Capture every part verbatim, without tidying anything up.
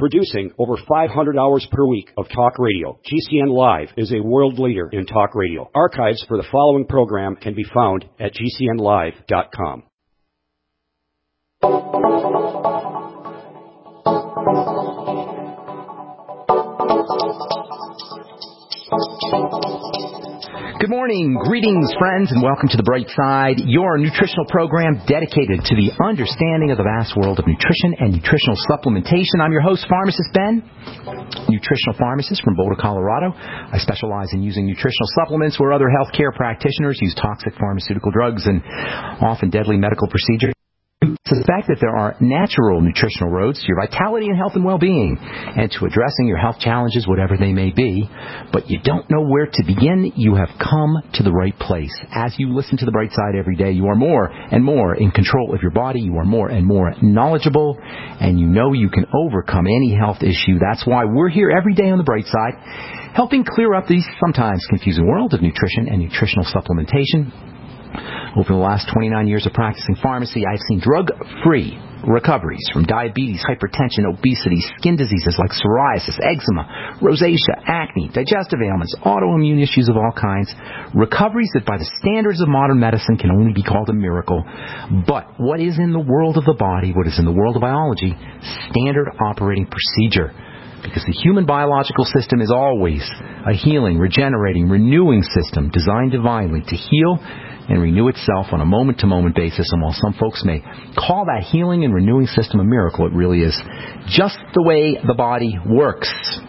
Producing over five hundred hours per week of talk radio, G C N Live is a world leader in talk radio. Archives for the following program can be found at G C N live dot com. Good morning, greetings, friends, and welcome to The Bright Side, your nutritional program dedicated to the understanding of the vast world of nutrition and nutritional supplementation. I'm your host, Pharmacist Ben, nutritional pharmacist from Boulder, Colorado. I specialize in using nutritional supplements where other healthcare practitioners use toxic pharmaceutical drugs and often deadly medical procedures. Suspect that there are natural nutritional roads to your vitality and health and well-being and to addressing your health challenges, whatever they may be, but you don't know where to begin. You have come to the right place. As you listen to The Bright Side every day, you are more and more in control of your body. You are more and more knowledgeable, and you know you can overcome any health issue. That's why we're here every day on The Bright Side, helping clear up these sometimes confusing world of nutrition and nutritional supplementation. Over the last twenty-nine years of practicing pharmacy, I've seen drug-free recoveries from diabetes, hypertension, obesity, skin diseases like psoriasis, eczema, rosacea, acne, digestive ailments, autoimmune issues of all kinds. Recoveries that by the standards of modern medicine can only be called a miracle. But what is in the world of the body, what is in the world of biology, standard operating procedure. Because the human biological system is always a healing, regenerating, renewing system designed divinely to heal and renew itself on a moment-to-moment basis. And while some folks may call that healing and renewing system a miracle, it really is just the way the body works.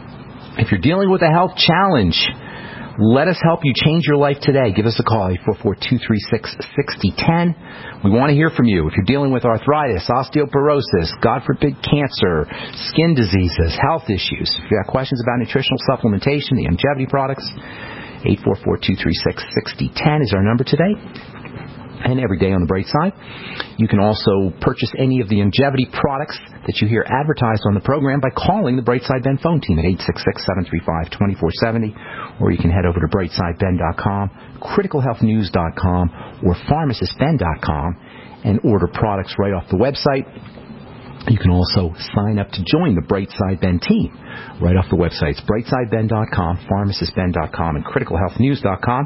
If you're dealing with a health challenge, let us help you change your life today. Give us a call, eight four four, two three six, six zero one zero. We want to hear from you. If you're dealing with arthritis, osteoporosis, God forbid cancer, skin diseases, health issues, if you have questions about nutritional supplementation, the longevity products, eight four four, two three six, six zero one zero is our number today. And every day on The Bright Side. You can also purchase any of the longevity products that you hear advertised on the program by calling the Bright Side Ben phone team at eight six six, seven three five, two four seven zero, or you can head over to bright side ben dot com, critical health news dot com, or pharmacist ben dot com and order products right off the website. You can also sign up to join the Bright Side Ben team right off the websites, bright side ben dot com, pharmacist ben dot com, and critical health news dot com.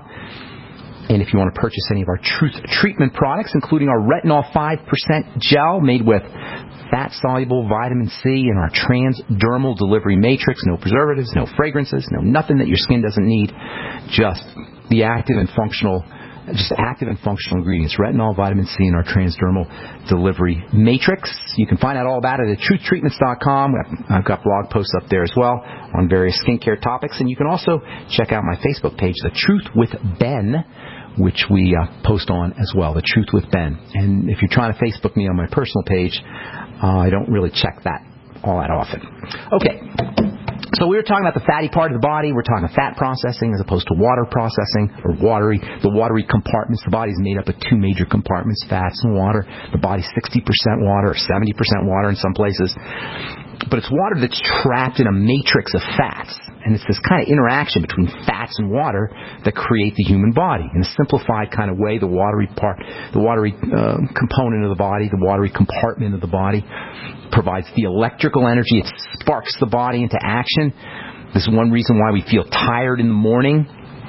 And if you want to purchase any of our Truth Treatment products, including our Retinol five percent gel made with fat-soluble vitamin C and our transdermal delivery matrix, no preservatives, no fragrances, no nothing that your skin doesn't need, just the active and functional Just active and functional ingredients, retinol, vitamin C, and our transdermal delivery matrix. You can find out all about it at truth treatments dot com. I've got blog posts up there as well on various skincare topics. And you can also check out my Facebook page, The Truth with Ben, which we uh, post on as well, The Truth with Ben. And if you're trying to Facebook me on my personal page, uh, I don't really check that all that often. Okay. So we were talking about the fatty part of the body. We're talking fat processing as opposed to water processing, or watery, the watery compartments. The body's made up of two major compartments, fats and water. The body's sixty percent water or seventy percent water in some places. But it's water that's trapped in a matrix of fats. And it's this kind of interaction between fats and water that create the human body. In a simplified kind of way, the watery part, the watery uh, component of the body, the watery compartment of the body, provides the electrical energy. It sparks the body into action. This is one reason why we feel tired in the morning.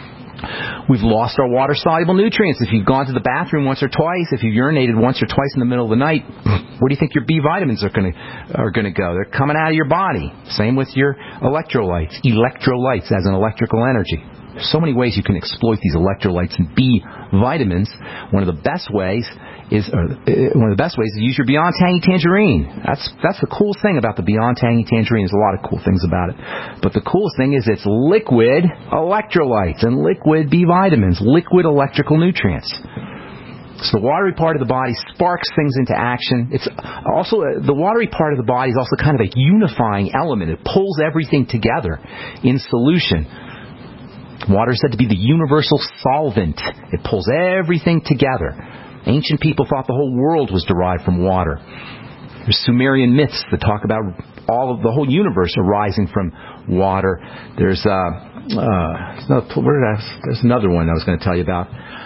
We've lost our water-soluble nutrients. If you've gone to the bathroom once or twice, if you've urinated once or twice in the middle of the night, where do you think your B vitamins are going to are going to go? They're coming out of your body. Same with your electrolytes. Electrolytes as an electrical energy. There's so many ways you can exploit these electrolytes and B vitamins. One of the best ways is or, uh, one of the best ways is to use your Beyond Tangy Tangerine. That's that's the coolest thing about the Beyond Tangy Tangerine. There's a lot of cool things about it. But the coolest thing is it's liquid electrolytes and liquid B vitamins, liquid electrical nutrients. So the watery part of the body sparks things into action. It's also uh, the watery part of the body is also kind of a unifying element. It pulls everything together in solution. Water is said to be the universal solvent. It pulls everything together. Ancient people thought the whole world was derived from water. There's Sumerian myths that talk about all of the whole universe arising from water. There's uh, uh, where did I, there's another one I was going to tell you about.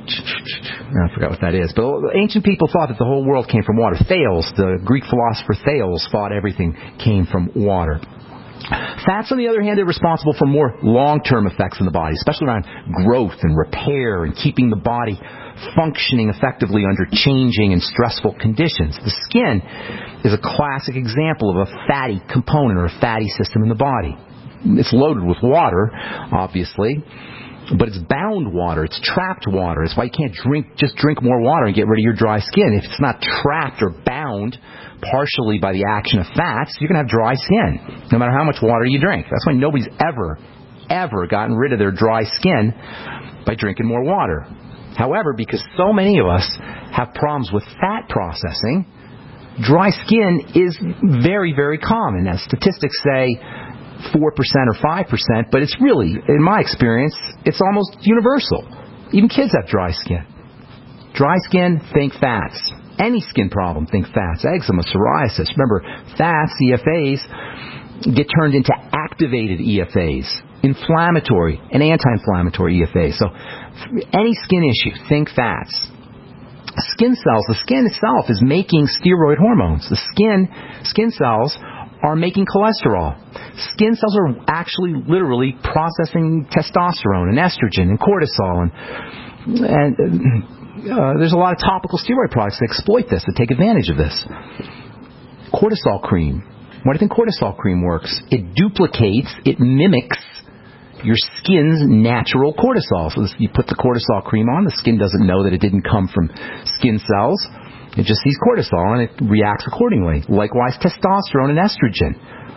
I forgot what that is. But ancient people thought that the whole world came from water. Thales, the Greek philosopher Thales, thought everything came from water. Fats, on the other hand, are responsible for more long-term effects in the body, especially around growth and repair and keeping the body functioning effectively under changing and stressful conditions. The skin is a classic example of a fatty component or a fatty system in the body. It's loaded with water, obviously, but it's bound water. It's trapped water. That's why you can't drink just drink more water and get rid of your dry skin. If it's not trapped or bound partially by the action of fats, you're going to have dry skin, no matter how much water you drink. That's why nobody's ever, ever gotten rid of their dry skin by drinking more water. However, because so many of us have problems with fat processing, dry skin is very, very common. As statistics say, four percent or five percent, but it's really, in my experience, it's almost universal. Even kids have dry skin. Dry skin, think fats. Any skin problem, think fats. Eczema, psoriasis. Remember, fats, E F As, get turned into activated E F As, inflammatory and anti-inflammatory E F As. So any skin issue, think fats. Skin cells, the skin itself is making steroid hormones. The skin, skin cells are making cholesterol. Skin cells are actually literally processing testosterone and estrogen and cortisol. And, and uh, there's a lot of topical steroid products that exploit this, that take advantage of this. Cortisol cream. Why do you think cortisol cream works? It duplicates, it mimics your skin's natural cortisol. So this, you put the cortisol cream on, the skin doesn't know that it didn't come from skin cells. It just sees cortisol and it reacts accordingly. Likewise, testosterone and estrogen.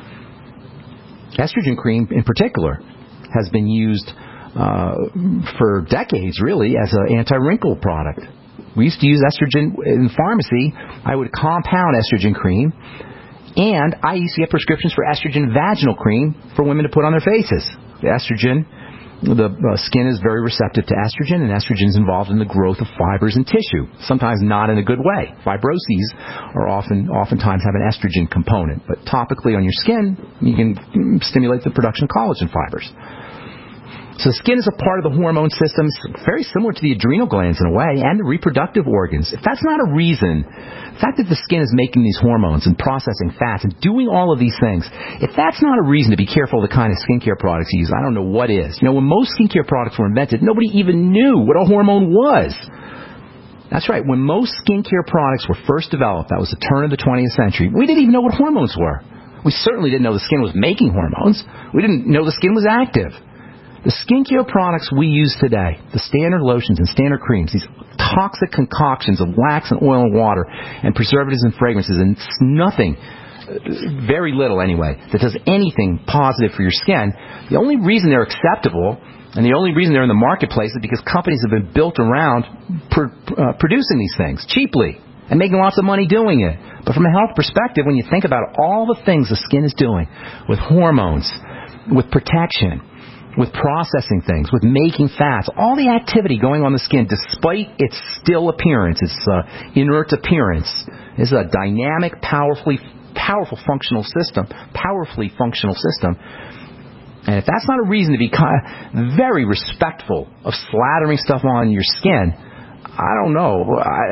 Estrogen cream, in particular, has been used uh, for decades, really, as an anti-wrinkle product. We used to use estrogen in pharmacy. I would compound estrogen cream, and I used to get prescriptions for estrogen vaginal cream for women to put on their faces. The estrogen, the uh, skin is very receptive to estrogen, and estrogen is involved in the growth of fibers and tissue, sometimes not in a good way. Fibroses are often, oftentimes have an estrogen component, but topically on your skin, you can stimulate the production of collagen fibers. So the skin is a part of the hormone system, very similar to the adrenal glands in a way, and the reproductive organs. If that's not a reason, the fact that the skin is making these hormones and processing fats and doing all of these things, if that's not a reason to be careful of the kind of skincare products you use, I don't know what is. You know, when most skincare products were invented, nobody even knew what a hormone was. That's right. When most skincare products were first developed, that was the turn of the twentieth century, we didn't even know what hormones were. We certainly didn't know the skin was making hormones. We didn't know the skin was active. The skincare products we use today, the standard lotions and standard creams, these toxic concoctions of wax and oil and water and preservatives and fragrances, and it's nothing, very little anyway, that does anything positive for your skin. The only reason they're acceptable and the only reason they're in the marketplace is because companies have been built around pr- uh, producing these things cheaply and making lots of money doing it. But from a health perspective, when you think about all the things the skin is doing with hormones, with protection, with processing things, with making fats, all the activity going on the skin, despite its still appearance, its uh, inert appearance, is a dynamic, powerfully, powerful functional system, powerfully functional system. And if that's not a reason to be kind of very respectful of slathering stuff on your skin, I don't know.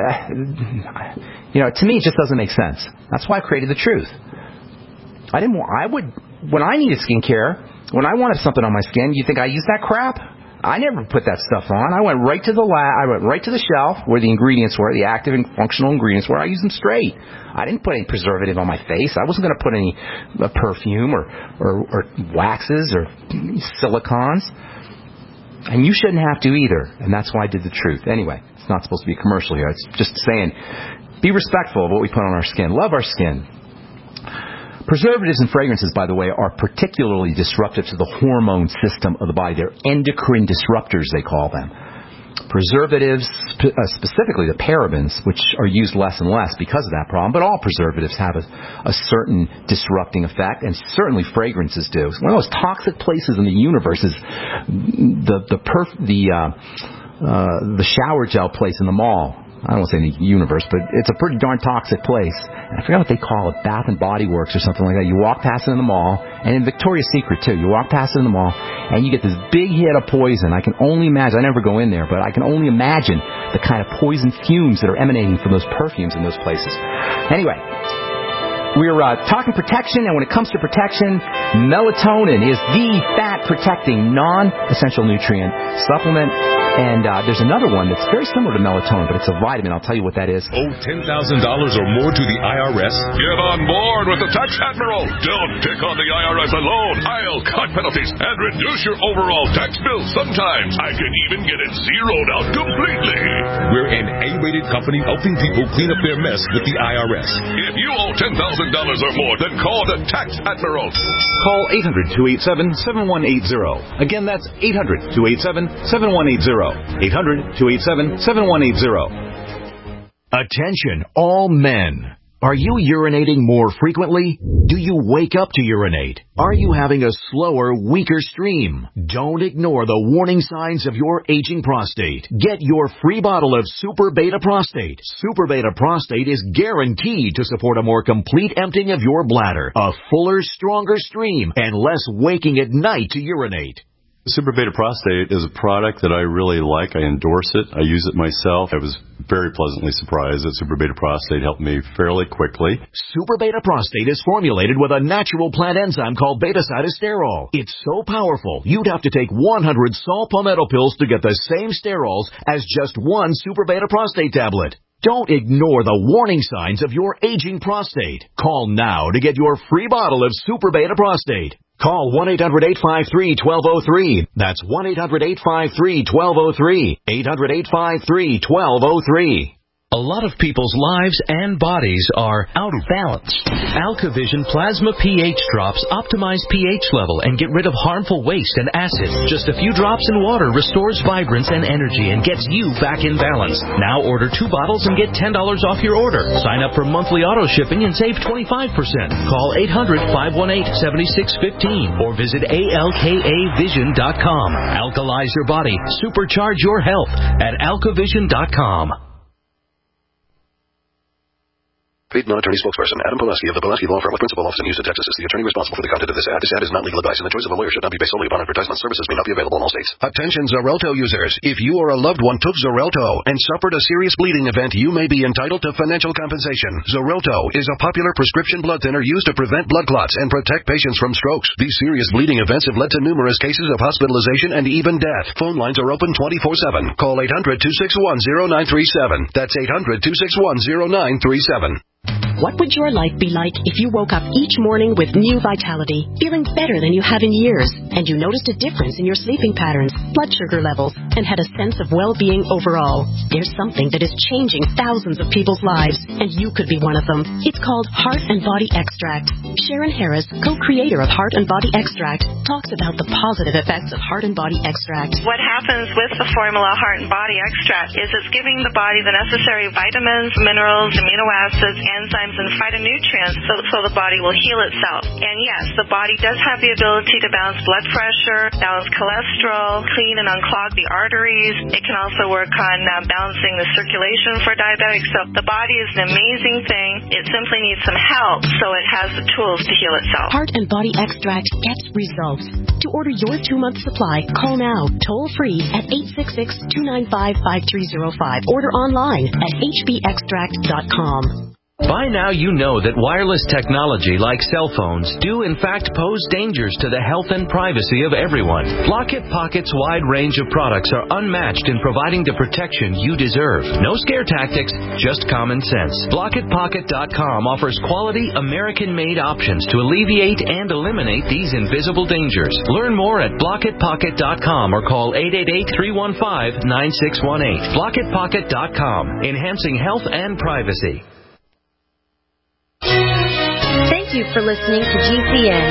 I, you know, to me, it just doesn't make sense. That's why I created The Truth. I didn't. I would when I needed skincare. When I wanted something on my skin, you think I used that crap? I never put that stuff on. I went right to the lab. I went right to the shelf where the ingredients were, the active and functional ingredients were. I used them straight. I didn't put any preservative on my face. I wasn't going to put any uh, perfume or, or, or waxes or silicons. And you shouldn't have to either. And that's why I did The Truth. Anyway, it's not supposed to be a commercial here. It's just saying, be respectful of what we put on our skin. Love our skin. Preservatives and fragrances, by the way, are particularly disruptive to the hormone system of the body. They're endocrine disruptors, they call them. Preservatives, uh, specifically the parabens, which are used less and less because of that problem, but all preservatives have a, a certain disrupting effect, and certainly fragrances do. One of those toxic places in the universe is the the perf- the uh, uh, the shower gel place in the mall. I don't want to say in the universe, but it's a pretty darn toxic place. And I forgot what they call it, Bath and Body Works or something like that. You walk past it in the mall, And in Victoria's Secret, too. You walk past it in the mall, and you get this big hit of poison. I can only imagine. I never go in there, but I can only imagine the kind of poison fumes that are emanating from those perfumes in those places. Anyway, we're uh, talking protection, and when it comes to protection, melatonin is the fat-protecting, non-essential nutrient supplement. And uh, there's another one that's very similar to melatonin, but it's a vitamin. I'll tell you what that is. Owe ten thousand dollars or more to the I R S? Get on board with the Tax Admiral. Don't pick on the I R S alone. I'll cut penalties and reduce your overall tax bill. Sometimes I can even get it zeroed out completely. We're an A-rated company helping people clean up their mess with the I R S. If you owe ten thousand dollars or more, then call the Tax Admiral. Call eight hundred, two eight seven, seven one eight zero. Again, that's eight hundred, two eight seven, seven one eight zero. eight hundred, two eight seven, seven one eight zero. Attention, all men. Are you urinating more frequently? Do you wake up to urinate? Are you having a slower, weaker stream? Don't ignore the warning signs of your aging prostate. Get your free bottle of Super Beta Prostate. Super Beta Prostate is guaranteed to support a more complete emptying of your bladder, a fuller, stronger stream, and less waking at night to urinate. Super Beta Prostate is a product that I really like. I endorse it. I use it myself. I was very pleasantly surprised that Super Beta Prostate helped me fairly quickly. Super Beta Prostate is formulated with a natural plant enzyme called beta-cytosterol. It's so powerful, you'd have to take one hundred saw palmetto pills to get the same sterols as just one Super Beta Prostate tablet. Don't ignore the warning signs of your aging prostate. Call now to get your free bottle of Super Beta Prostate. Call one eight hundred, eight five three, one two zero three. That's one eight hundred, eight five three, one two zero three. eight hundred, eight five three, one two zero three. A lot of people's lives and bodies are out of balance. AlkaVision Plasma pH drops optimize pH level and get rid of harmful waste and acid. Just a few drops in water restores vibrance and energy and gets you back in balance. Now order two bottles and get ten dollars off your order. Sign up for monthly auto shipping and save twenty-five percent. Call eight hundred, five one eight, seven six one five or visit A L K A vision dot com. Alkalize your body. Supercharge your health at alka vision dot com. Paid non-attorney spokesperson Adam Pulaski of the Pulaski Law Firm with principal office in Houston, Texas is the attorney responsible for the content of this ad. This ad is not legal advice, and the choice of a lawyer should not be based solely upon advertisement. Services may not be available in all states. Attention Xarelto users. If you or a loved one took Xarelto and suffered a serious bleeding event, you may be entitled to financial compensation. Xarelto is a popular prescription blood thinner used to prevent blood clots and protect patients from strokes. These serious bleeding events have led to numerous cases of hospitalization and even death. Phone lines are open twenty-four seven. Call eight hundred, two six one, zero nine three seven. That's eight hundred, two six one, zero nine three seven. What would your life be like if you woke up each morning with new vitality, feeling better than you have in years, and you noticed a difference in your sleeping patterns, blood sugar levels, and had a sense of well-being overall? There's something that is changing thousands of people's lives, and you could be one of them. It's called Heart and Body Extract. Sharon Harris, co-creator of Heart and Body Extract, talks about the positive effects of Heart and Body Extract. What happens with the formula Heart and Body Extract is it's giving the body the necessary vitamins, minerals, amino acids, enzymes, and phytonutrients so, so the body will heal itself. And yes, the body does have the ability to balance blood pressure, balance cholesterol, clean and unclog the arteries. It can also work on uh, balancing the circulation for diabetics. So the body is an amazing thing. It simply needs some help so it has the tools to heal itself. Heart and Body Extract gets results. To order your two-month supply, call now, toll-free at eight six six, two nine five, five three zero five. Order online at h b extract dot com. By now you know that wireless technology like cell phones do in fact pose dangers to the health and privacy of everyone. Blockit Pocket's wide range of products are unmatched in providing the protection you deserve. No scare tactics, just common sense. Blockit Pocket dot com offers quality American-made options to alleviate and eliminate these invisible dangers. Learn more at Blockit Pocket dot com or call eight eight eight, three one five, nine six one eight. Blockit Pocket dot com, enhancing health and privacy. Thank you for listening to G C N.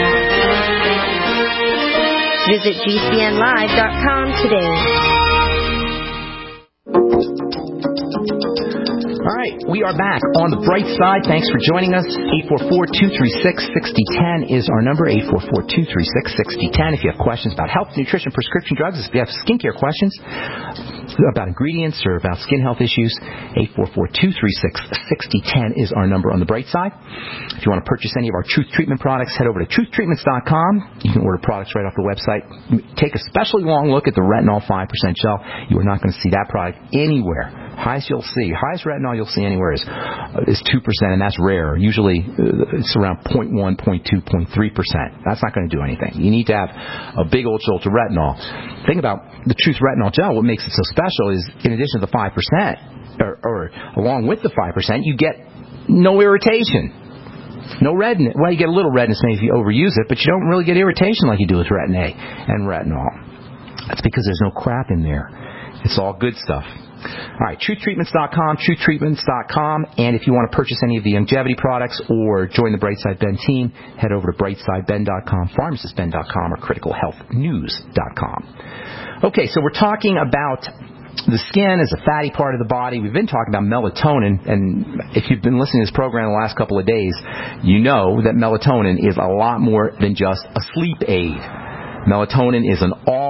Visit G C N live dot com today. All right, we are back on the bright side. Thanks for joining us. eight four four, two three six, six zero one zero is our number, eight four four, two three six, six zero one zero. If you have questions about health, nutrition, prescription drugs, if you have skincare questions about ingredients or about skin health issues, eight four four, two three six, six zero one zero is our number on the bright side. If you want to purchase any of our Truth Treatment products, head over to truth treatments dot com. You can order products right off the website. Take a especially long look at the retinol five percent gel. You are not going to see that product anywhere. Highest you'll see, highest retinol you'll see anywhere is uh, is two percent, and that's rare. Usually uh, it's around zero point one, zero point two, zero point three percent. That's not going to do anything. You need to have a big old jolt of retinol. Think about the Truth Retinol Gel. What makes it so special is, in addition to the five percent, or, or along with the five percent, you get no irritation. No redness. Well, you get a little redness maybe if you overuse it, but you don't really get irritation like you do with Retin A and retinol. That's because there's no crap in there. It's all good stuff. All right, truth treatments dot com, truth treatments dot com, and if you want to purchase any of the longevity products or join the Brightside Ben team, head over to brightside ben dot com, pharmacist ben dot com, or critical health news dot com. Okay, so we're talking about the skin is a fatty part of the body. We've been talking about melatonin, and if you've been listening to this program the last couple of days, you know that melatonin is a lot more than just a sleep aid. Melatonin is an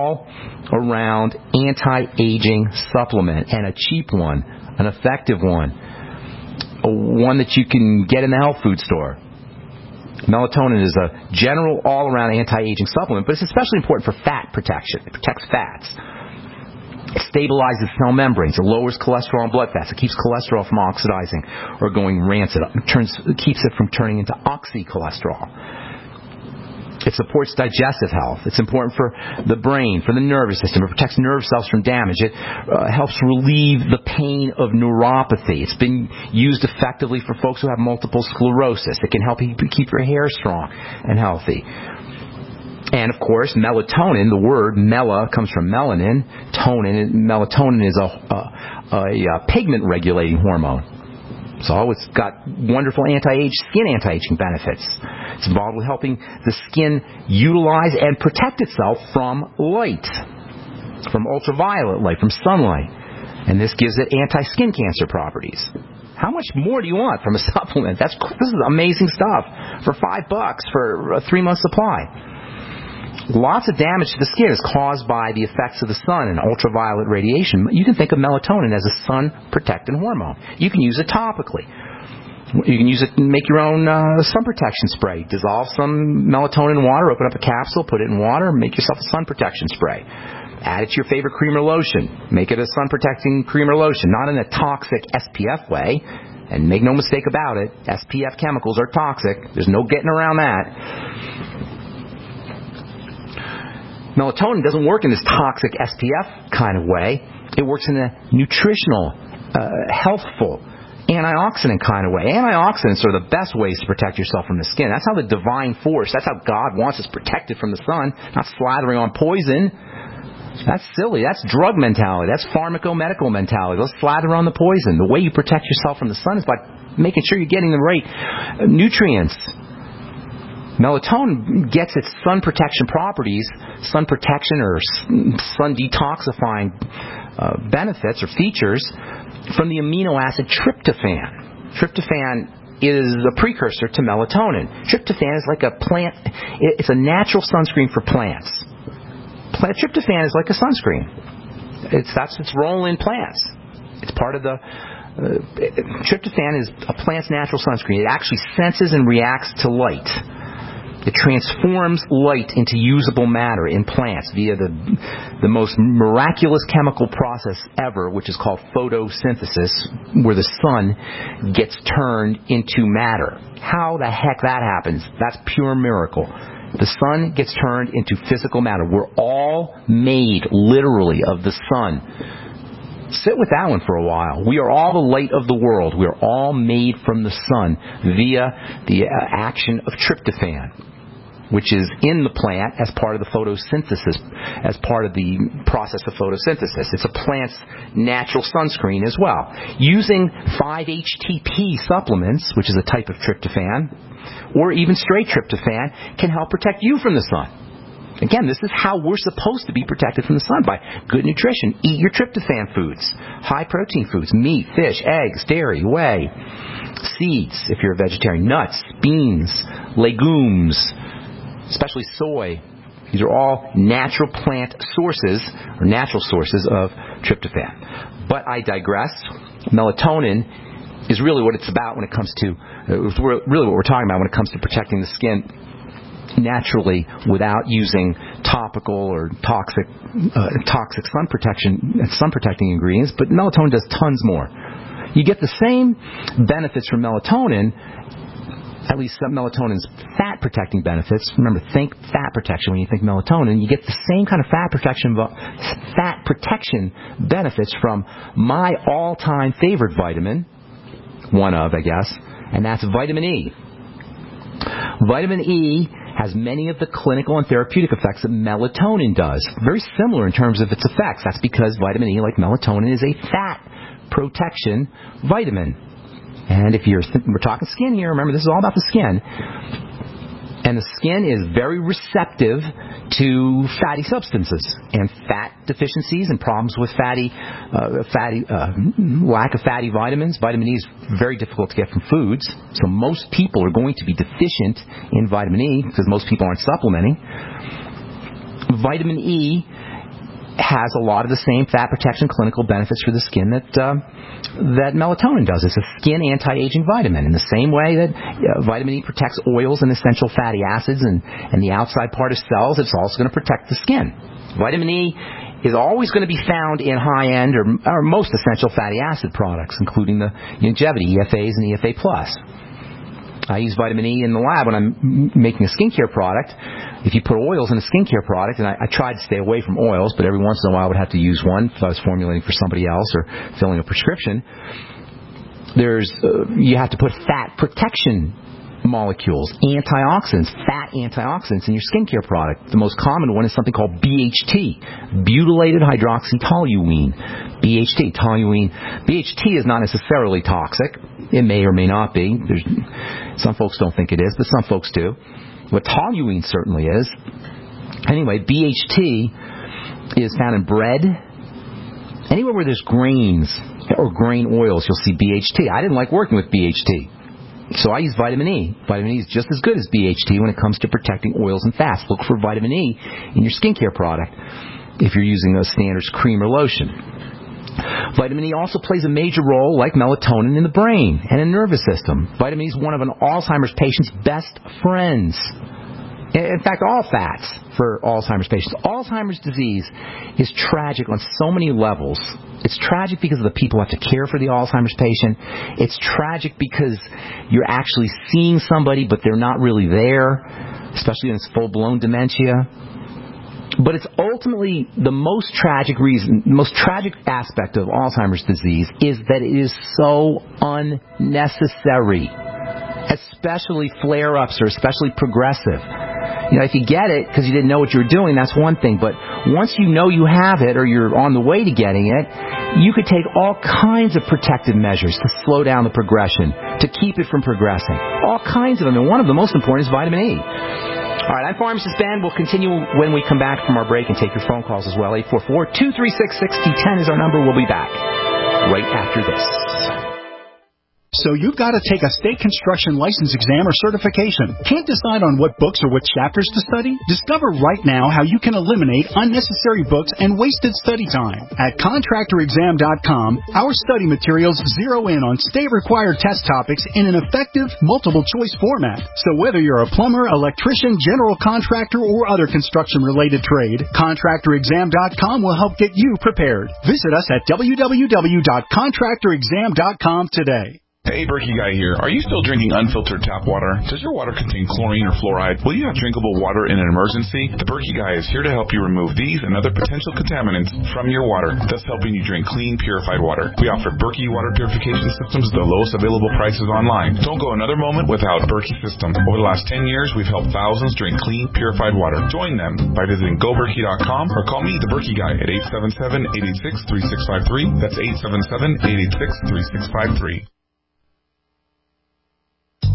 all-around anti-aging supplement, and a cheap one, an effective one, a one that you can get in the health food store. Melatonin is a general all-around anti-aging supplement, but it's especially important for fat protection. It protects fats. It stabilizes cell membranes. It lowers cholesterol and blood fats. It keeps cholesterol from oxidizing or going rancid. It turns, it keeps it from turning into oxycholesterol. It supports digestive health. It's important for the brain, for the nervous system. It protects nerve cells from damage. It uh, helps relieve the pain of neuropathy. It's been used effectively for folks who have multiple sclerosis. It can help you keep your hair strong and healthy. And, of course, melatonin, the word mela comes from melanin. Tonin, melatonin is a, a, a, a pigment-regulating hormone. So it's got wonderful anti-age, skin anti-aging benefits. It's involved with helping the skin utilize and protect itself from light, from ultraviolet light, from sunlight. And this gives it anti-skin cancer properties. How much more do you want from a supplement? That's this is amazing stuff for five bucks for a three-month supply. Lots of damage to the skin is caused by the effects of the sun and ultraviolet radiation. You can think of melatonin as a sun-protectant hormone. You can use it topically. You can use it to make your own uh, sun protection spray. Dissolve some melatonin in water, open up a capsule, put it in water, and make yourself a sun protection spray. Add it to your favorite cream or lotion. Make it a sun-protecting cream or lotion, not in a toxic S P F way. And make no mistake about it, S P F chemicals are toxic. There's no getting around that. Melatonin doesn't work in this toxic S P F kind of way. It works in a nutritional, uh, healthful, antioxidant kind of way. Antioxidants are the best ways to protect yourself from the skin. That's how the divine force, that's how God wants us protected from the sun, not slathering on poison. That's silly. That's drug mentality. That's pharmacomedical mentality. Let's slather on the poison. The way you protect yourself from the sun is by making sure you're getting the right nutrients. Melatonin gets its sun protection properties, sun protection or sun detoxifying uh, benefits or features from the amino acid tryptophan. Tryptophan is a precursor to melatonin. Tryptophan is like a plant, it's a natural sunscreen for plants. Plant, tryptophan is like a sunscreen. It's, that's its role in plants. It's part of the, uh, tryptophan is a plant's natural sunscreen. It actually senses and reacts to light. It transforms light into usable matter in plants via the the most miraculous chemical process ever, which is called photosynthesis, where the sun gets turned into matter. How the heck that happens? That's pure miracle. The sun gets turned into physical matter. We're all made, literally, of the sun. Sit with that one for a while. We are all the light of the world. We are all made from the sun via the uh, action of tryptophan, which is in the plant as part of the photosynthesis, as part of the process of photosynthesis. It's a plant's natural sunscreen as well. Using five H T P supplements, which is a type of tryptophan, or even straight tryptophan, can help protect you from the sun. Again, this is how we're supposed to be protected from the sun, by good nutrition. Eat your tryptophan foods, high-protein foods, meat, fish, eggs, dairy, whey, seeds, if you're a vegetarian, nuts, beans, legumes, especially soy. These are all natural plant sources, or natural sources of tryptophan. But I digress. Melatonin is really what it's about when it comes to, uh, really what we're talking about when it comes to protecting the skin naturally without using topical or toxic uh, toxic sun protection sun protecting ingredients. But melatonin does tons more. You get the same benefits from melatonin, at least some melatonin's fat protecting benefits. Remember, think fat protection when you think melatonin. You get the same kind of fat protection fat protection benefits from my all-time favorite vitamin, one of, I guess, and that's vitamin E. Vitamin E has many of the clinical and therapeutic effects that melatonin does. Very similar in terms of its effects. That's because vitamin E, like melatonin, is a fat protection vitamin. And if you're, th- we're talking skin here, remember this is all about the skin. And the skin is very receptive to fatty substances and fat deficiencies and problems with fatty, uh, fatty uh, lack of fatty vitamins. Vitamin E is very difficult to get from foods, so most people are going to be deficient in vitamin E because most people aren't supplementing. Vitamin E has a lot of the same fat protection clinical benefits for the skin that uh, that melatonin does. It's a skin anti-aging vitamin in the same way that uh, vitamin E protects oils and essential fatty acids and, and the outside part of cells. It's also going to protect the skin. Vitamin E is always going to be found in high-end or, or most essential fatty acid products, including the longevity E F As and E F A plus. I use vitamin E in the lab when I'm making a skincare product. If you put oils in a skincare product, and I, I tried to stay away from oils, but every once in a while I would have to use one if I was formulating for somebody else or filling a prescription. There's uh, you have to put fat protection molecules, antioxidants, fat antioxidants in your skincare product. The most common one is something called B H T, butylated hydroxytoluene. B H T, toluene. B H T is not necessarily toxic. It may or may not be. There's, some folks don't think it is, but some folks do. What toluene certainly is. Anyway, B H T is found in bread. Anywhere where there's grains or grain oils, you'll see B H T. I didn't like working with B H T. So I use vitamin E. Vitamin E is just as good as B H T when it comes to protecting oils and fats. Look for vitamin E in your skincare product if you're using a standard cream or lotion. Vitamin E also plays a major role, like melatonin, in the brain and in the nervous system. Vitamin E is one of an Alzheimer's patient's best friends. In fact, all fats for Alzheimer's patients. Alzheimer's disease is tragic on so many levels. It's tragic because of the people who have to care for the Alzheimer's patient. It's tragic because you're actually seeing somebody, but they're not really there, especially in its full-blown dementia. But it's ultimately the most tragic reason, the most tragic aspect of Alzheimer's disease is that it is so unnecessary, especially flare-ups or especially progressive. You know, if you get it because you didn't know what you were doing, that's one thing. But once you know you have it or you're on the way to getting it, you could take all kinds of protective measures to slow down the progression, to keep it from progressing. All kinds of them. And one of the most important is vitamin E. All right, I'm Pharmacist Ben. We'll continue when we come back from our break and take your phone calls as well. eight four four, two three six, six zero one zero is our number. We'll be back right after this. So you've got to take a state construction license exam or certification. Can't decide on what books or what chapters to study? Discover right now how you can eliminate unnecessary books and wasted study time. At contractor exam dot com, our study materials zero in on state-required test topics in an effective, multiple-choice format. So whether you're a plumber, electrician, general contractor, or other construction-related trade, contractor exam dot com will help get you prepared. Visit us at w w w dot contractor exam dot com today. Hey, Berkey Guy here. Are you still drinking unfiltered tap water? Does your water contain chlorine or fluoride? Will you have drinkable water in an emergency? The Berkey Guy is here to help you remove these and other potential contaminants from your water, thus helping you drink clean, purified water. We offer Berkey water purification systems at the lowest available prices online. Don't go another moment without Berkey system. Over the last ten years, we've helped thousands drink clean, purified water. Join them by visiting go berkey dot com or call me, the Berkey Guy, at eight seven seven, eight eight six, three six five three. That's eight seven seven, eight eight six, three six five three.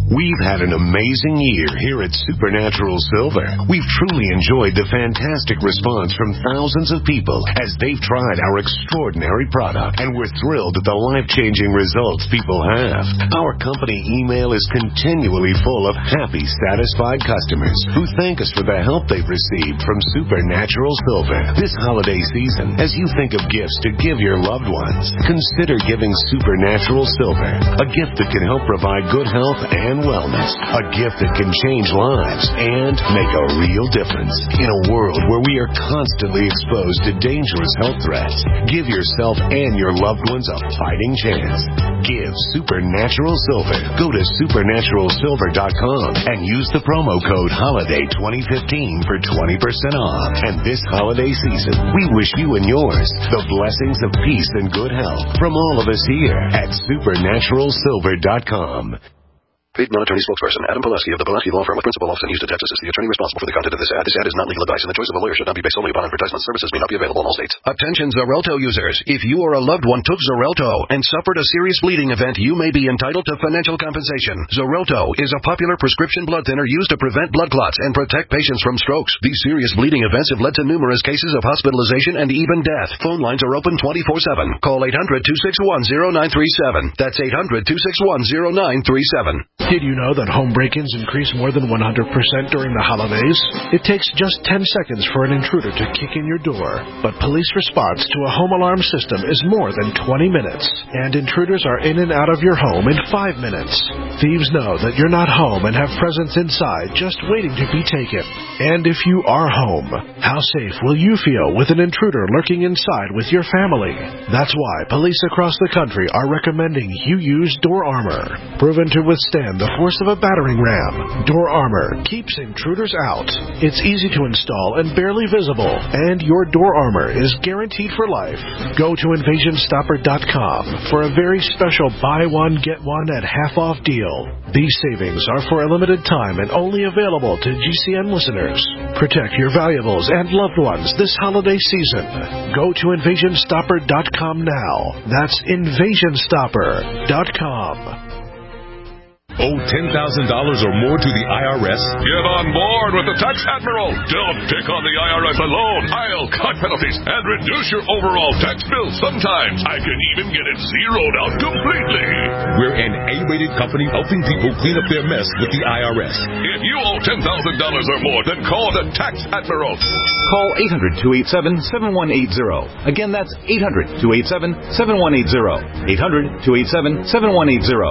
We've had an amazing year here at Supernatural Silver. We've truly enjoyed the fantastic response from thousands of people as they've tried our extraordinary product, and we're thrilled at the life-changing results people have. Our company email is continually full of happy, satisfied customers who thank us for the help they've received from Supernatural Silver. This holiday season, as you think of gifts to give your loved ones, consider giving Supernatural Silver, a gift that can help provide good health and wellness, a gift that can change lives and make a real difference. In a world where we are constantly exposed to dangerous health threats, give yourself and your loved ones a fighting chance. Give Supernatural Silver. Go to supernatural silver dot com and use the promo code HOLIDAY twenty fifteen for twenty percent off. And this holiday season, we wish you and yours the blessings of peace and good health from all of us here at supernatural silver dot com. Paid non-attorney spokesperson Adam Pileski of the Pileski Law Firm with principal office in Houston, Texas is the attorney responsible for the content of this ad. This ad is not legal advice, and the choice of a lawyer should not be based solely upon advertisement. Services may not be available in all states. Attention Xarelto users. If you or a loved one took Xarelto and suffered a serious bleeding event, you may be entitled to financial compensation. Xarelto is a popular prescription blood thinner used to prevent blood clots and protect patients from strokes. These serious bleeding events have led to numerous cases of hospitalization and even death. Phone lines are open twenty-four seven. Call eight hundred, two six one, zero nine three seven. That's eight hundred, two six one, zero nine three seven. Did you know that home break-ins increase more than one hundred percent during the holidays? It takes just ten seconds for an intruder to kick in your door. But police response to a home alarm system is more than twenty minutes. And intruders are in and out of your home in five minutes. Thieves know that you're not home and have presents inside just waiting to be taken. And if you are home, how safe will you feel with an intruder lurking inside with your family? That's why police across the country are recommending you use Door Armor. Proven to withstand the force of a battering ram, Door Armor keeps intruders out. It's easy to install and barely visible, and your Door Armor is guaranteed for life. Go to invasion stopper dot com for a very special buy one, get one at half off deal. These savings are for a limited time and only available to G C N listeners. Protect your valuables and loved ones this holiday season. Go to invasion stopper dot com now. That's invasion stopper dot com. Owe ten thousand dollars or more to the I R S? Get on board with the Tax Admiral. Don't take on the I R S alone. I'll cut penalties and reduce your overall tax bill. Sometimes I can even get it zeroed out completely. We're an A-rated company helping people clean up their mess with the I R S. If you owe ten thousand dollars or more, then call the Tax Admiral. Call eight hundred, two eight seven, seven one eight zero. Again, that's eight hundred, two eight seven, seven one eight zero. eight hundred, two eight seven, seven one eight zero.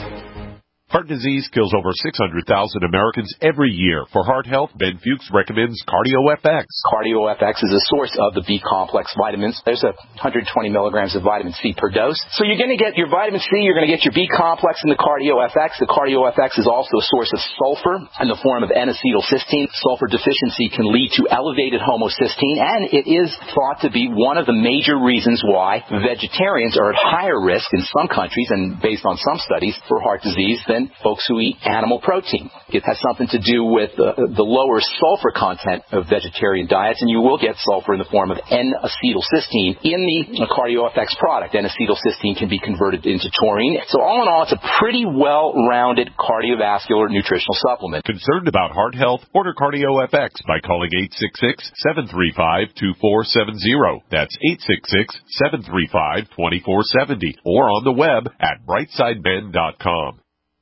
Heart disease kills over six hundred thousand Americans every year. For heart health, Ben Fuchs recommends CardioFX. CardioFX is a source of the B-complex vitamins. There's a one hundred twenty milligrams of vitamin C per dose. So you're going to get your vitamin C, you're going to get your B-complex in the CardioFX. The CardioFX is also a source of sulfur in the form of N-acetylcysteine. Sulfur deficiency can lead to elevated homocysteine, and it is thought to be one of the major reasons why vegetarians are at higher risk in some countries, and based on some studies, for heart disease than folks who eat animal protein. It has something to do with uh, the lower sulfur content of vegetarian diets, and you will get sulfur in the form of N-acetylcysteine in the CardioFX product. N-acetylcysteine can be converted into taurine. So all in all, it's a pretty well-rounded cardiovascular nutritional supplement. Concerned about heart health? Order CardioFX by calling eight six six, seven three five, two four seven zero. That's eight six six, seven three five, two four seven zero. Or on the web at brightside ben dot com.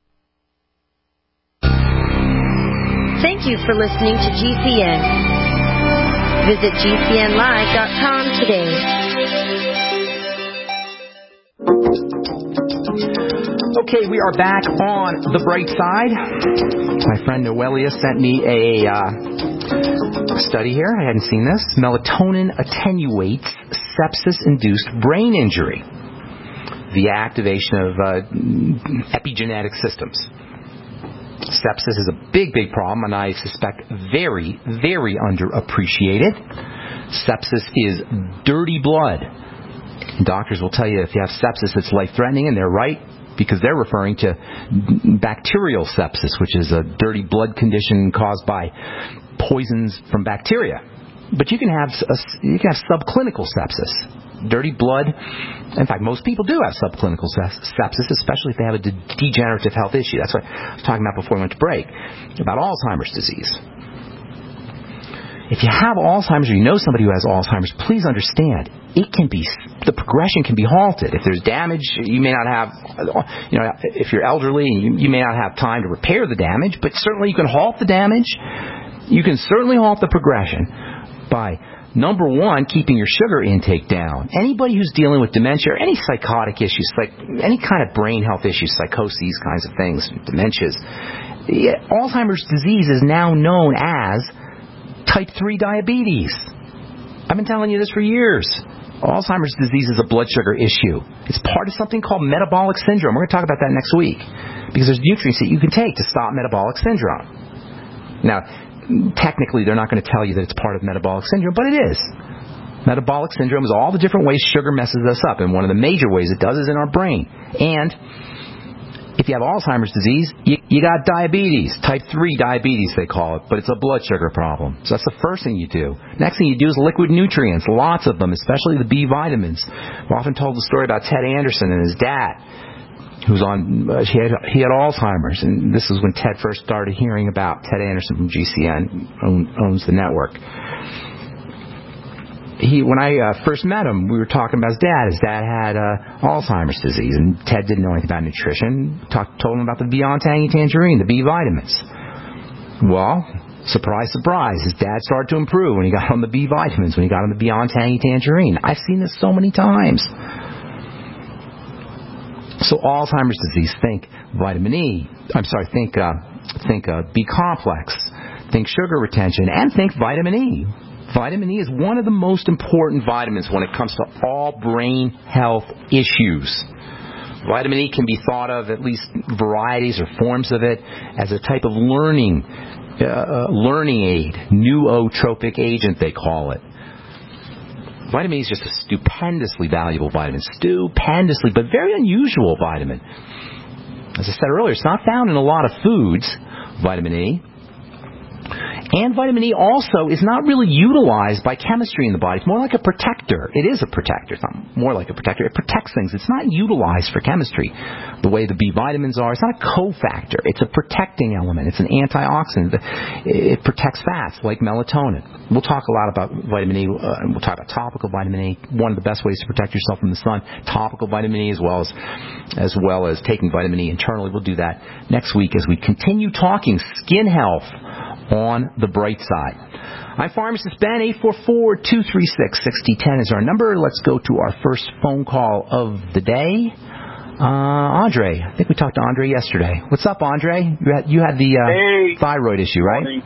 Thank you for listening to G C N. Visit G C N live dot com today. Okay, we are back on the bright side. My friend Noelia sent me a uh, study here. I hadn't seen this. Melatonin attenuates sepsis-induced brain injury via activation of uh, epigenetic systems. Sepsis is a big, big problem, and I suspect very, very underappreciated. Sepsis is dirty blood. Doctors will tell you if you have sepsis, it's life-threatening, and they're right, because they're referring to bacterial sepsis, which is a dirty blood condition caused by poisons from bacteria. But you can have a, you can have subclinical sepsis. dirty blood. In fact, most people do have subclinical sepsis, especially if they have a de- degenerative health issue. That's what I was talking about before we went to break, about Alzheimer's disease. If you have Alzheimer's or you know somebody who has Alzheimer's, please understand, it can be, the progression can be halted. If there's damage, you may not have, you know, if you're elderly, you, you may not have time to repair the damage, but certainly you can halt the damage. You can certainly halt the progression by, number one, keeping your sugar intake down. Anybody who's dealing with dementia or any psychotic issues, like any kind of brain health issues, psychoses, kinds of things, dementias, Alzheimer's disease is now known as type three diabetes. I've been telling you this for years. Alzheimer's disease is a blood sugar issue. It's part of something called metabolic syndrome. We're going to talk about that next week because there's nutrients that you can take to stop metabolic syndrome. Now, technically, they're not going to tell you that it's part of metabolic syndrome, but it is. Metabolic syndrome is all the different ways sugar messes us up, and one of the major ways it does is in our brain. And if you have Alzheimer's disease, you, you got diabetes, type three diabetes they call it, but it's a blood sugar problem. So that's the first thing you do. Next thing you do is liquid nutrients, lots of them, especially the B vitamins. I've often told the story about Ted Anderson and his dad, who's on, uh, he, had, he had Alzheimer's, and this is when Ted first started hearing about Ted Anderson from G C N, own, owns the network. He, when I uh, first met him, we were talking about his dad. His dad had uh, Alzheimer's disease, and Ted didn't know anything about nutrition. Talked, told him about the Beyond Tangy Tangerine, the B vitamins. Well, surprise, surprise, his dad started to improve when he got on the B vitamins, when he got on the Beyond Tangy Tangerine. I've seen this so many times. So Alzheimer's disease, think vitamin E. I'm sorry, think uh, think uh, B complex, think sugar retention, and think vitamin E. Vitamin E is one of the most important vitamins when it comes to all brain health issues. Vitamin E can be thought of, at least varieties or forms of it, as a type of learning uh, learning aid, nootropic agent they call it. Vitamin E is just a stupendously valuable vitamin, stupendously, but very unusual vitamin. As I said earlier, it's not found in a lot of foods, vitamin E. And vitamin E also is not really utilized by chemistry in the body. It's more like a protector. It is a protector. It's not more like a protector. It protects things. It's not utilized for chemistry the way the B vitamins are. It's not a cofactor. It's a protecting element. It's an antioxidant. It protects fats like melatonin. We'll talk a lot about vitamin E. Uh, we'll talk about topical vitamin E. One of the best ways to protect yourself from the sun. Topical vitamin E as well as as well as taking vitamin E internally. We'll do that next week as we continue talking skin health on the bright side. I'm Pharmacist Ben. Eight four four, two three six, six zero one zero is our number. Let's go to our first phone call of the day. Uh, Andre. I think we talked to Andre yesterday. What's up, Andre? You had, you had the uh, hey, thyroid issue, right? Morning.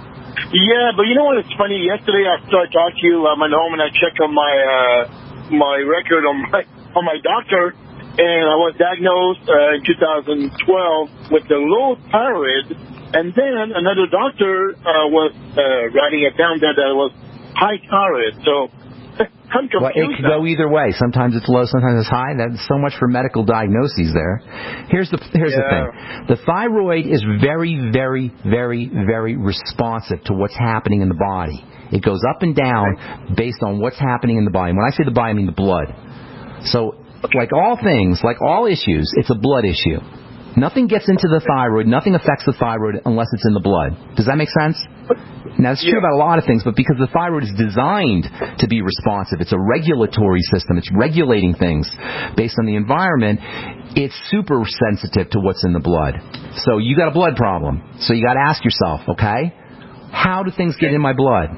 Yeah, but you know what? It's funny. Yesterday after I talked to you, I went home and I checked on my uh, my record on my on my doctor, and I was diagnosed uh, in two thousand twelve with the low thyroid. And then another doctor uh, was uh, writing it down there that it was high thyroid. So I'm confused. Well, it could go either way. Sometimes it's low, sometimes it's high. That's so much for medical diagnoses there. Here's the here's yeah. the thing. The thyroid is very, very, very, very responsive to what's happening in the body. It goes up and down based on what's happening in the body. When I say the body, I mean the blood. So like all things, like all issues, it's a blood issue. Nothing gets into the thyroid, nothing affects the thyroid unless it's in the blood. Does that make sense? Now, it's true yeah. about a lot of things, but because the thyroid is designed to be responsive, it's a regulatory system, it's regulating things based on the environment, it's super sensitive to what's in the blood. So you got a blood problem. So you got to ask yourself, okay, how do things get in my blood?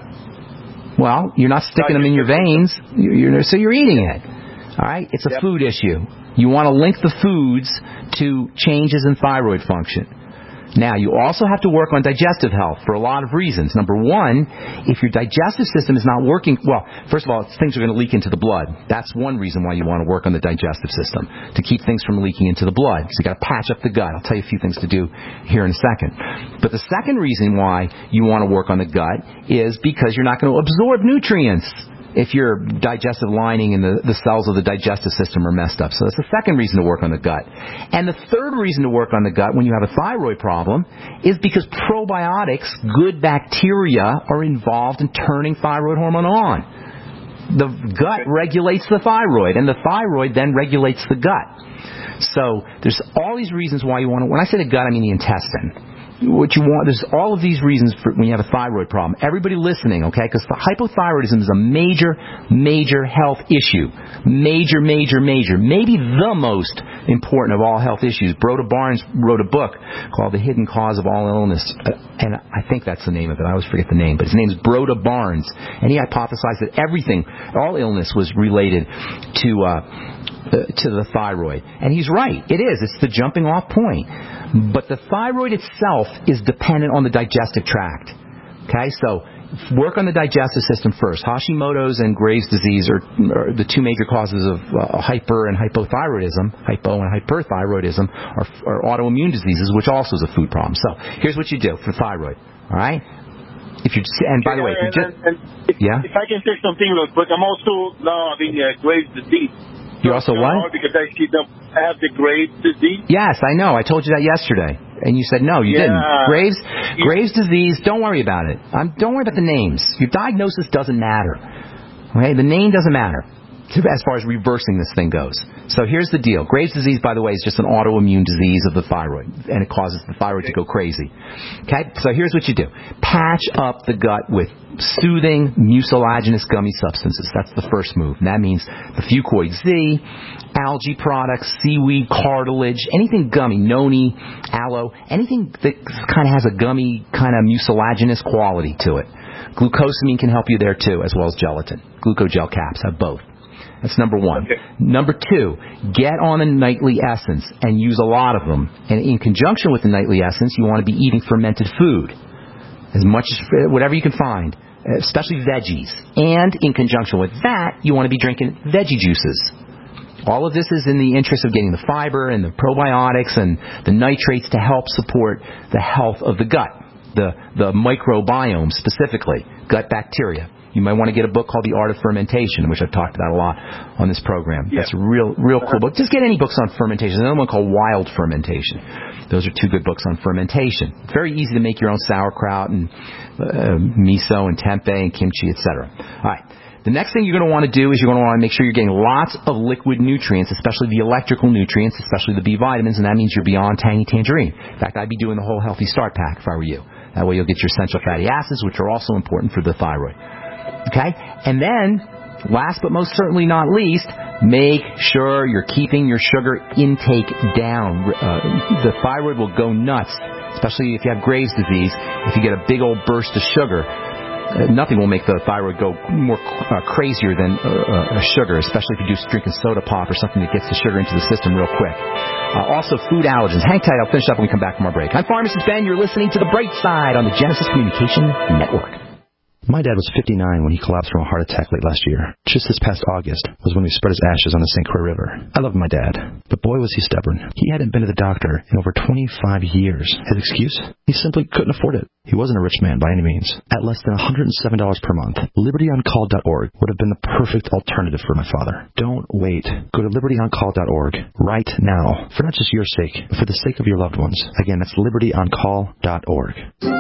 Well, you're not sticking them in your veins, you're, you're, so you're eating it. All right? It's a yep. food issue. You want to link the foods to changes in thyroid function. Now, you also have to work on digestive health for a lot of reasons. Number one, if your digestive system is not working, well, first of all, things are going to leak into the blood. That's one reason why you want to work on the digestive system, to keep things from leaking into the blood. So you've got to patch up the gut. I'll tell you a few things to do here in a second. But the second reason why you want to work on the gut is because you're not going to absorb nutrients if your digestive lining and the, the cells of the digestive system are messed up. So that's the second reason to work on the gut. And the third reason to work on the gut when you have a thyroid problem is because probiotics, good bacteria, are involved in turning thyroid hormone on. The gut regulates the thyroid, and the thyroid then regulates the gut. So there's all these reasons why you want to, when I say the gut, I mean the intestine. What you want, there's all of these reasons for when you have a thyroid problem. Everybody listening, okay? Because the hypothyroidism is a major, major health issue. Major, major, major. Maybe the most important of all health issues. Broda Barnes wrote a book called The Hidden Cause of All Illness. Uh, and I think that's the name of it. I always forget the name. But his name is Broda Barnes. And he hypothesized that everything, all illness was related to... Uh, Uh, to the thyroid. And he's right. It is. It's the jumping off point. But the thyroid itself is dependent on the digestive tract. Okay? So work on the digestive system first. Hashimoto's and Graves' disease are, are the two major causes of uh, hyper and hypothyroidism. Hypo and hyperthyroidism are, are autoimmune diseases, which also is a food problem. So here's what you do for thyroid. All right? If you and by the way, if you just, and, and if, yeah? if I can say something real quick, I'm also now having uh, Graves' disease. You also what? Because I see them have the Graves' disease. Yes, I know. I told you that yesterday, and you said no, you yeah. didn't. Graves, yeah. Graves' disease. Don't worry about it. I'm, don't worry about the names. Your diagnosis doesn't matter. Okay, the name doesn't matter as far as reversing this thing goes. So here's the deal. Graves' disease, by the way, is just an autoimmune disease of the thyroid, and it causes the thyroid okay. to go crazy. Okay? So here's what you do. Patch up the gut with soothing mucilaginous gummy substances. That's the first move. And that means the Fucoid Z, algae products, seaweed, cartilage, anything gummy, noni, aloe, anything that kind of has a gummy, kind of mucilaginous quality to it. Glucosamine can help you there too, as well as gelatin. Glucogel caps have both. That's number one. Okay. Number two, get on a nightly essence and use a lot of them. And in conjunction with the nightly essence, you want to be eating fermented food. As much as, whatever you can find, especially veggies. And in conjunction with that, you want to be drinking veggie juices. All of this is in the interest of getting the fiber and the probiotics and the nitrates to help support the health of the gut, the, the microbiome specifically, gut bacteria. You might want to get a book called The Art of Fermentation, which I've talked about a lot on this program. Yeah. That's a real, real cool book. Just get any books on fermentation. There's another one called Wild Fermentation. Those are two good books on fermentation. It's very easy to make your own sauerkraut and uh, miso and tempeh and kimchi, et cetera. All right. The next thing you're going to want to do is you're going to want to make sure you're getting lots of liquid nutrients, especially the electrical nutrients, especially the B vitamins, and that means you're beyond tangy tangerine. In fact, I'd be doing the whole Healthy Start Pack if I were you. That way you'll get your essential fatty acids, which are also important for the thyroid. Okay? And then, last but most certainly not least, make sure you're keeping your sugar intake down. Uh, the thyroid will go nuts, especially if you have Graves' disease. If you get a big old burst of sugar, uh, nothing will make the thyroid go more uh, crazier than uh, uh, sugar, especially if you do drinking soda pop or something that gets the sugar into the system real quick. Uh, also, food allergens. Hang tight. I'll finish up when we come back from our break. I'm Pharmacist Ben. You're listening to The Bright Side on the Genesis Communication Network. My dad was fifty-nine when he collapsed from a heart attack late last year. Just this past August was when we spread his ashes on the Saint Croix River. I loved my dad, but boy was he stubborn. He hadn't been to the doctor in over twenty-five years. His excuse? He simply couldn't afford it. He wasn't a rich man by any means. At less than one hundred seven dollars per month, liberty on call dot org would have been the perfect alternative for my father. Don't wait. Go to liberty on call dot org right now, for not just your sake, but for the sake of your loved ones. Again, that's liberty on call dot org.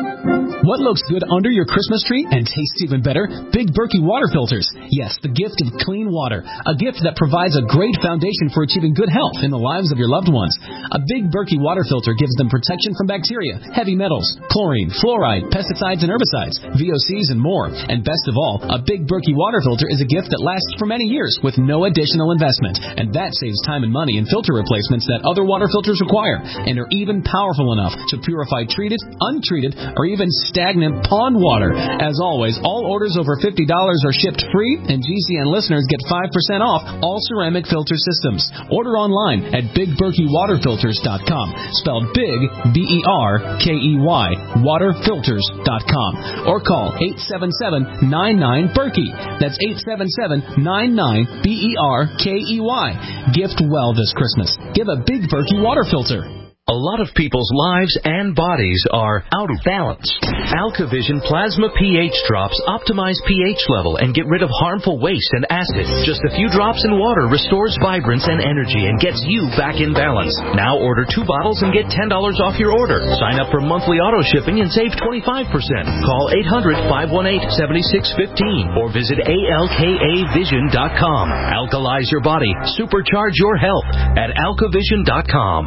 What looks good under your Christmas tree and tastes even better? Big Berkey water filters. Yes, the gift of clean water. A gift that provides a great foundation for achieving good health in the lives of your loved ones. A Big Berkey water filter gives them protection from bacteria, heavy metals, chlorine, fluoride, pesticides and herbicides, V O Cs, and more. And best of all, a Big Berkey water filter is a gift that lasts for many years with no additional investment. And that saves time and money in filter replacements that other water filters require, and are even powerful enough to purify treated, untreated, or even stagnant pond water. As always, all orders over fifty dollars are shipped free, and G C N listeners get five percent off all ceramic filter systems. Order online at big berkey water filters dot com, spelled big, B E R K E Y, water filters dot com, or call eight seven seven, nine nine, Berkey. That's eight seven seven, nine nine, B E R K E Y. Gift well this Christmas. Give a Big Berkey water filter. A lot of people's lives and bodies are out of balance. AlkaVision Plasma pH drops optimize pH level and get rid of harmful waste and acid. Just a few drops in water restores vibrance and energy and gets you back in balance. Now order two bottles and get ten dollars off your order. Sign up for monthly auto shipping and save twenty-five percent. Call eight hundred, five one eight, seven six one five or visit A L K A vision dot com. Alkalize your body. Supercharge your health at alka vision dot com.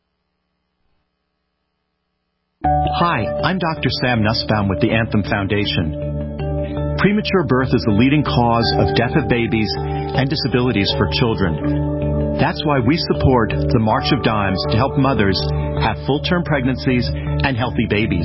Hi, I'm Doctor Sam Nussbaum with the Anthem Foundation. Premature birth is the leading cause of death of babies and disabilities for children. That's why we support the March of Dimes to help mothers have full-term pregnancies and healthy babies.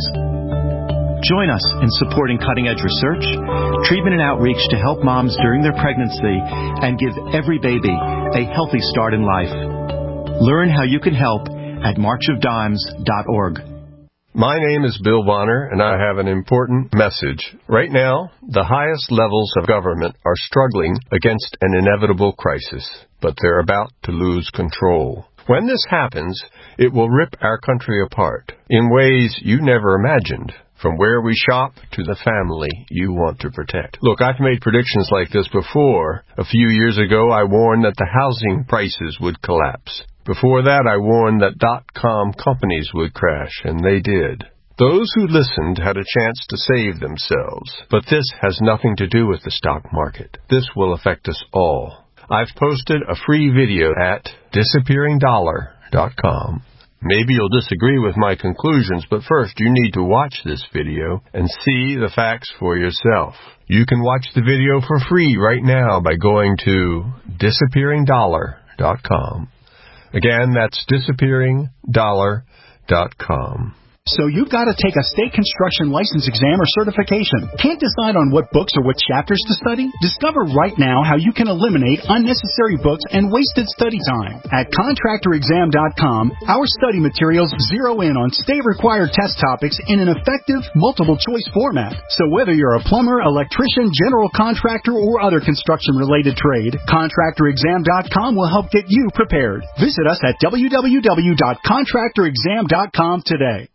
Join us in supporting cutting-edge research, treatment and outreach to help moms during their pregnancy and give every baby a healthy start in life. Learn how you can help at march of dimes dot org. My name is Bill Bonner, and I have an important message. Right now, the highest levels of government are struggling against an inevitable crisis, but they're about to lose control. When this happens, it will rip our country apart in ways you never imagined, from where we shop to the family you want to protect. Look, I've made predictions like this before. A few years ago, I warned that the housing prices would collapse. Before that, I warned that dot-com companies would crash, and they did. Those who listened had a chance to save themselves. But this has nothing to do with the stock market. This will affect us all. I've posted a free video at disappearing dollar dot com. Maybe you'll disagree with my conclusions, but first you need to watch this video and see the facts for yourself. You can watch the video for free right now by going to disappearing dollar dot com. Again, that's disappearing dollar dot com. So you've got to take a state construction license exam or certification. Can't decide on what books or what chapters to study? Discover right now how you can eliminate unnecessary books and wasted study time. At contractor exam dot com, our study materials zero in on state-required test topics in an effective, multiple-choice format. So whether you're a plumber, electrician, general contractor, or other construction-related trade, contractor exam dot com will help get you prepared. Visit us at w w w dot contractor exam dot com today.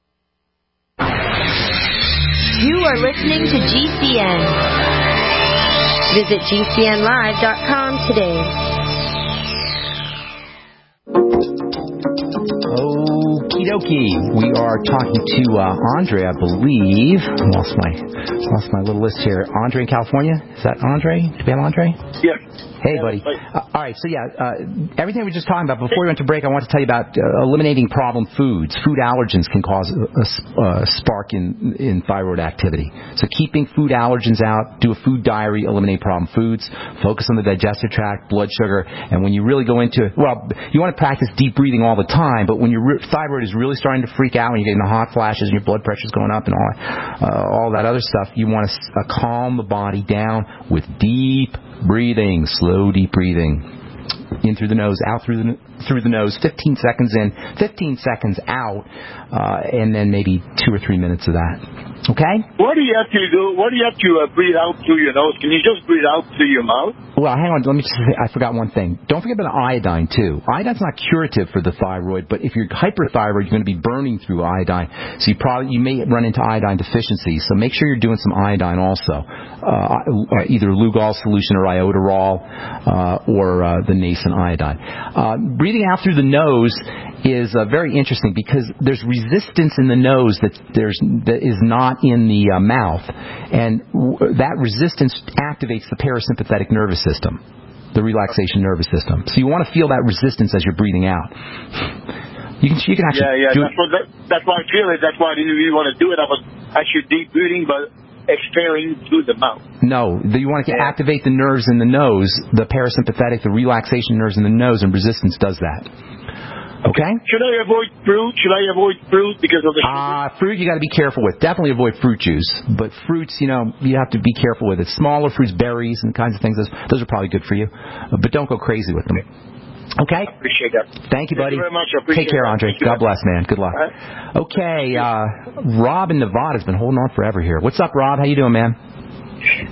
You are listening to G C N. Visit G C N live dot com today. Okie dokie. We are talking to uh, Andre, I believe. Lost my lost my little list here. Andre in California? Is that Andre? Do we have Andre? Yes. Hey, buddy. Uh, all right, so yeah, uh, everything we were just talking about, before we went to break, I want to tell you about uh, eliminating problem foods. Food allergens can cause a, a, a spark in, in thyroid activity. So keeping food allergens out, do a food diary, eliminate problem foods, focus on the digestive tract, blood sugar, and when you really go into it, well, you want to practice deep breathing all the time, but when your re- thyroid is really starting to freak out, when you're getting the hot flashes and your blood pressure's going up and all, uh, all that other stuff, you want to uh, calm the body down with deep breathing, slow, deep breathing. In through the nose, out through the through the nose, fifteen seconds in, fifteen seconds out, uh, and then maybe two or three minutes of that. Okay? What do you have to do? What do you have to uh, breathe out through your nose? Can you just breathe out through your mouth? Well, hang on. Let me just say, I forgot one thing. Don't forget about iodine, too. Iodine's not curative for the thyroid, but if you're hyperthyroid, you're going to be burning through iodine. So you probably you may run into iodine deficiency. So make sure you're doing some iodine also. Uh, either Lugol solution or iodoral uh, or uh, the nascent iodine. Uh, breathing out through the nose is uh, very interesting because there's resistance in the nose that there's that is not in the uh, mouth, and w- that resistance activates the parasympathetic nervous system, the relaxation nervous system. So you want to feel that resistance as you're breathing out. You can you can actually yeah yeah do that's what that, that's why I feel it. That's why I didn't really want to do it. I was actually deep breathing, but exhaling through the mouth. No, you want to activate the nerves in the nose, the parasympathetic, the relaxation nerves in the nose, and resistance does that. Okay? Should I avoid fruit? Should I avoid fruit because of the sugar? Uh, fruit you got to be careful with. Definitely avoid fruit juice. But fruits, you know, you have to be careful with it. Smaller fruits, berries, and kinds of things, those, those are probably good for you. Uh, but don't go crazy with them. Okay? I appreciate that. Thank you, buddy. Thank you very much. I appreciate Take care, that. Andre. God bless, man. Good luck. Right. Okay, uh, Rob in Nevada has been holding on forever here. What's up, Rob? How you doing, man? Good,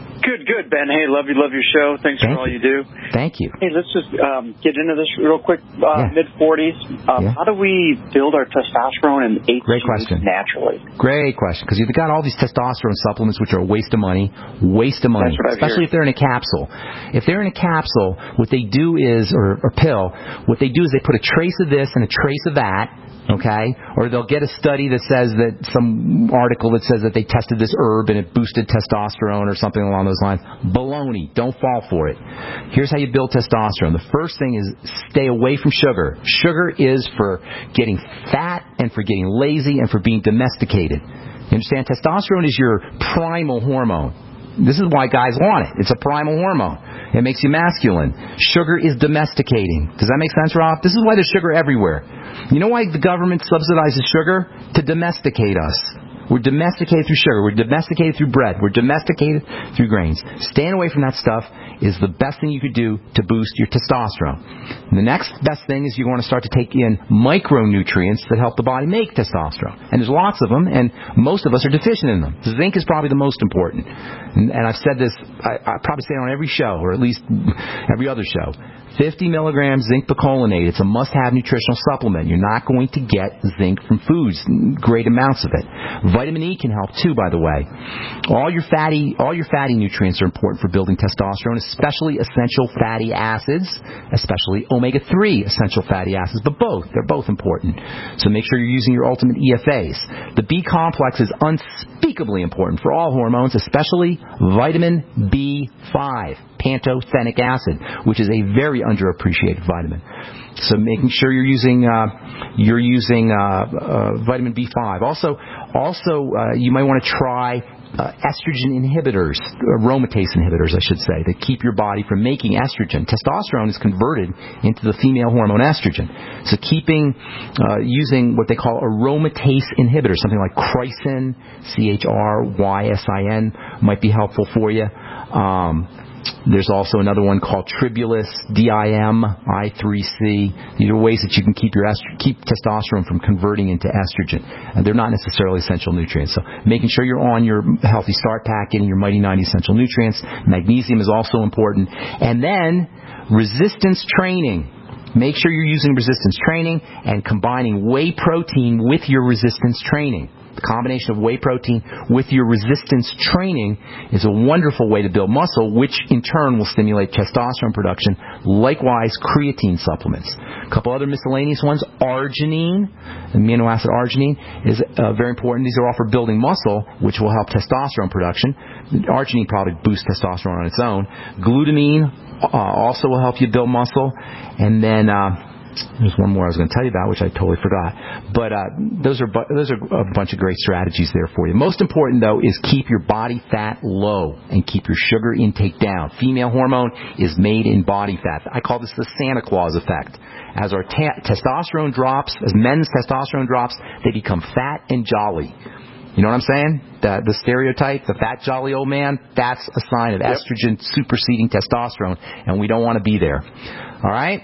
good, Ben. Hey, love you, love your show. Thanks Thank for all you. you do. Thank you. Hey, let's just um, get into this real quick. Uh, Yeah. mid forties. Um, Yeah. How do we build our testosterone and H G Great question. naturally? Great question, because you've got all these testosterone supplements, which are a waste of money, waste of money, That's what I've especially heard. if they're in a capsule. If they're in a capsule, what they do is, or a pill, what they do is they put a trace of this and a trace of that, okay? Or they'll get a study that says that, some article that says that they tested this herb and it boosted testosterone or something along those lines. Baloney. Don't fall for it. Here's how you build testosterone. The first thing is stay away from sugar. Sugar is for getting fat and for getting lazy and for being domesticated. You understand? Testosterone is your primal hormone. This is why guys want it. It's a primal hormone. It makes you masculine. Sugar is domesticating. Does that make sense, Rob? This is why there's sugar everywhere. You know why the government subsidizes sugar? To domesticate us. We're domesticated through sugar. We're domesticated through bread. We're domesticated through grains. Staying away from that stuff is the best thing you could do to boost your testosterone. And the next best thing is you want to start to take in micronutrients that help the body make testosterone. And there's lots of them, and most of us are deficient in them. Zinc is probably the most important. And, and I've said this, I, I probably say it on every show, or at least every other show. fifty milligrams zinc picolinate. It's a must-have nutritional supplement. You're not going to get zinc from foods, great amounts of it. Vitamin E can help too, by the way. All your fatty, all your fatty nutrients are important for building testosterone, especially essential fatty acids, especially omega three essential fatty acids. But both, they're both important. So make sure you're using your ultimate E F As. The B complex is unspeakably important for all hormones, especially vitamin B five. Pantothenic acid, which is a very underappreciated vitamin. So making sure you're using uh, you're using uh, uh, vitamin B five. Also, also uh, you might want to try uh, estrogen inhibitors, aromatase inhibitors, I should say, that keep your body from making estrogen. Testosterone is converted into the female hormone estrogen. So keeping uh, using what they call aromatase inhibitors, something like Chrysin, C H R Y S I N, might be helpful for you. Um, There's also another one called Tribulus, D I M, I three C. These are ways that you can keep your est- keep testosterone from converting into estrogen. And they're not necessarily essential nutrients. So making sure you're on your Healthy Start Pack, getting your Mighty ninety essential nutrients. Magnesium is also important. And then resistance training. Make sure you're using resistance training and combining whey protein with your resistance training. The combination of whey protein with your resistance training is a wonderful way to build muscle, which in turn will stimulate testosterone production. Likewise, creatine supplements. A couple other miscellaneous ones. Arginine, amino acid arginine, is uh, very important. These are all for building muscle, which will help testosterone production. Arginine probably boosts testosterone on its own. Glutamine uh, also will help you build muscle. And then... Uh, There's one more I was going to tell you about, which I totally forgot. But uh, those are bu- those are a bunch of great strategies there for you. Most important, though, is keep your body fat low and keep your sugar intake down. Female hormone is made in body fat. I call this the Santa Claus effect. As our ta- testosterone drops, as men's testosterone drops, they become fat and jolly. You know what I'm saying? The, the stereotype, the fat, jolly old man, that's a sign of yep. estrogen superseding testosterone, and we don't want to be there. All right?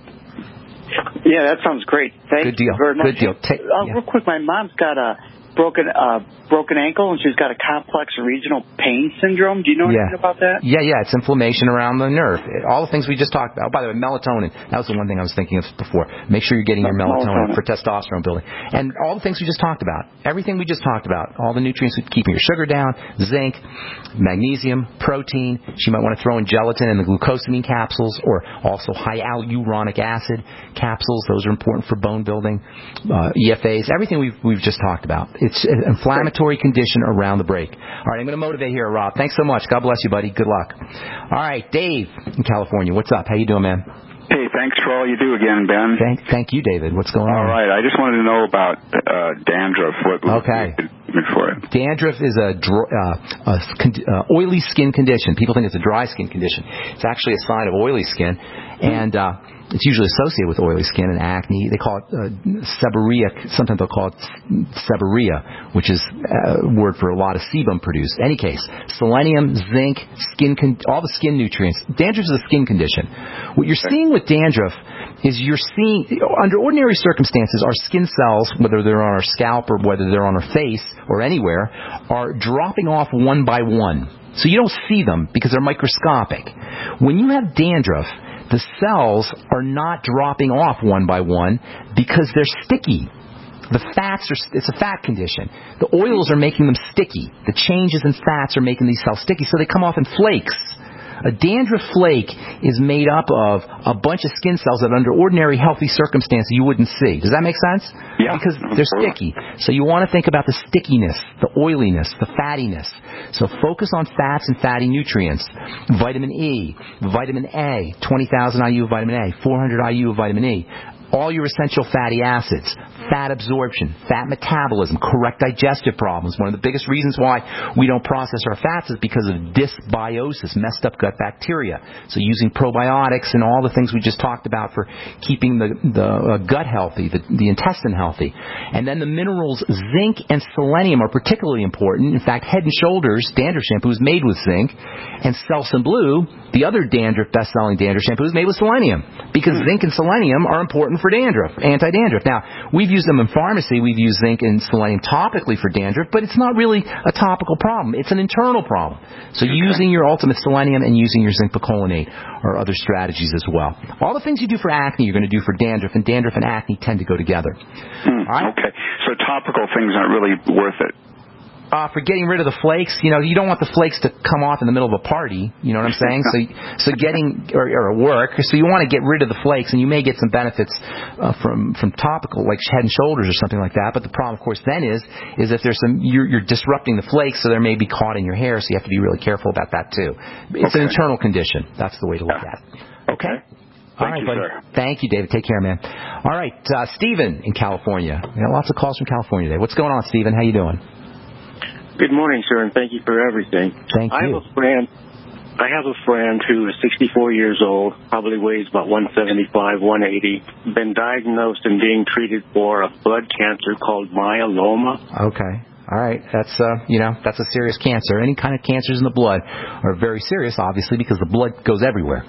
Yeah, that sounds great. Thank Good deal. you very much. Good deal. Take, uh, yeah. Real quick, my mom's got a broken uh, broken ankle, and she's got a complex regional pain syndrome. Do you know yeah. anything about that? Yeah, yeah. It's inflammation around the nerve. All the things we just talked about. Oh, by the way, melatonin. That was the one thing I was thinking of before. Make sure you're getting your melatonin, melatonin for testosterone building. And all the things we just talked about. Everything we just talked about. All the nutrients keeping your sugar down. Zinc, magnesium, protein. She might want to throw in gelatin and the glucosamine capsules, or also high hyaluronic acid capsules. Those are important for bone building. Uh, E F As. Everything we've, we've just talked about. It's an inflammatory condition around the break. All right, I'm going to motivate here, Rob. Thanks so much. God bless you, buddy. Good luck. All right, Dave in California. What's up? How you doing, man? Hey, thanks for all you do again, Ben. Thank, thank you, David. What's going on? All right, I just wanted to know about uh, dandruff. What okay. For it? Dandruff is a, dr- uh, a uh, oily skin condition. People think it's a dry skin condition. It's actually a sign of oily skin, and uh, it's usually associated with oily skin and acne. They call it uh, seborrheic. Sometimes they'll call it seborrhea, which is a word for a lot of sebum produced. In any case, selenium, zinc, skin, con- all the skin nutrients. Dandruff is a skin condition. What you're seeing with dandruff is you're seeing, under ordinary circumstances, our skin cells, whether they're on our scalp or whether they're on our face or anywhere, are dropping off one by one. So you don't see them because they're microscopic. When you have dandruff, the cells are not dropping off one by one because they're sticky. The fats are, it's a fat condition. The oils are making them sticky. The changes in fats are making these cells sticky, so they come off in flakes. A dandruff flake is made up of a bunch of skin cells that under ordinary healthy circumstances you wouldn't see. Does that make sense? Yeah. Because they're sticky. So you want to think about the stickiness, the oiliness, the fattiness. So focus on fats and fatty nutrients. Vitamin E, vitamin A, twenty thousand I U of vitamin A, four hundred I U of vitamin E. All your essential fatty acids, fat absorption, fat metabolism, correct digestive problems. One of the biggest reasons why we don't process our fats is because of dysbiosis, messed up gut bacteria. So using probiotics and all the things we just talked about for keeping the, the uh, gut healthy, the, the intestine healthy. And then the minerals zinc and selenium are particularly important. In fact, Head and Shoulders dandruff shampoo is made with zinc, and Selsun Blue, the other dandruff best-selling dandruff shampoo, is made with selenium because zinc and selenium are important for dandruff, anti-dandruff. Now, we've used them in pharmacy. We've used zinc and selenium topically for dandruff, but it's not really a topical problem. It's an internal problem. So okay. using your ultimate selenium and using your zinc picolinate are other strategies as well. All the things you do for acne, you're going to do for dandruff, and dandruff and acne tend to go together. Hmm, All right? Okay. So topical things aren't really worth it. Uh, for getting rid of the flakes, you know, you don't want the flakes to come off in the middle of a party, you know what I'm saying? So, so getting, or, or work, so you want to get rid of the flakes, and you may get some benefits uh, from, from topical, like Head and Shoulders or something like that, but the problem, of course, then is, is if there's some, you're, you're disrupting the flakes, so there may be caught in your hair, so you have to be really careful about that, too. It's okay. An internal condition. That's the way to look at it. Okay? Thank All right, you, buddy. sir. Thank you, David. Take care, man. All right, uh, Stephen in California. We got lots of calls from California today. What's going on, Stephen? How you doing? Good morning, sir, and thank you for everything. Thank I you. have a friend. I have a friend who is sixty-four years old, probably weighs about one seventy-five, one eighty, been diagnosed and being treated for a blood cancer called myeloma. Okay. All right. That's, uh, you know, that's a serious cancer. Any kind of cancers in the blood are very serious, obviously, because the blood goes everywhere.